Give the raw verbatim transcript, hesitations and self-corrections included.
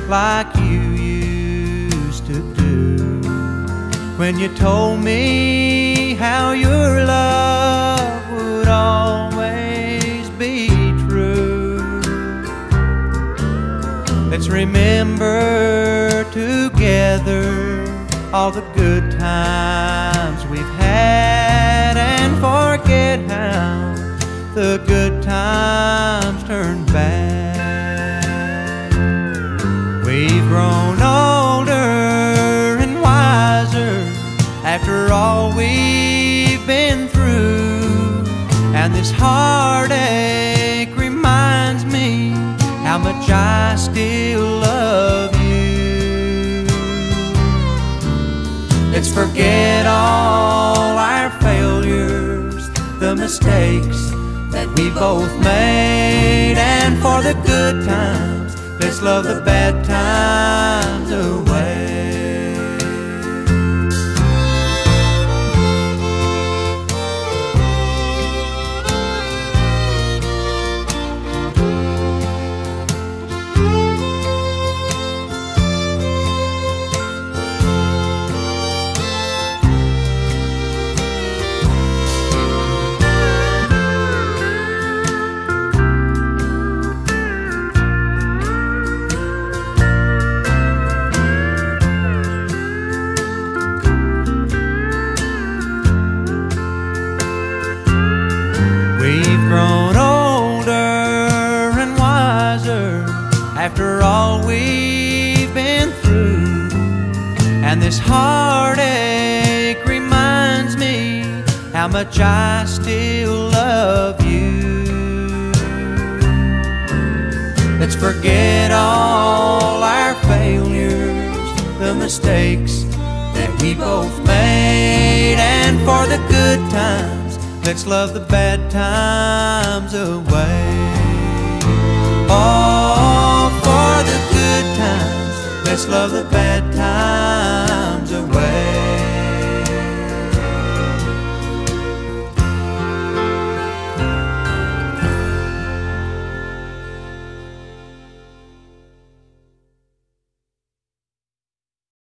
like you used to do, when you told me how your love would always be true. Let's remember together all the good times we've had, and forget how the good times turn bad. We've grown older and wiser after all we've been through, and this heartache reminds me how much I still love you. Let's forget all our failures, the mistakes that we both made, and for the good times, let's love the bad times away. We've grown older and wiser after all we've been through, and this heartache reminds me how much I still love you. Let's forget all our failures, the mistakes that we both made, and for the good times, let's love the bad times away. Oh, for the good times, let's love the bad times away.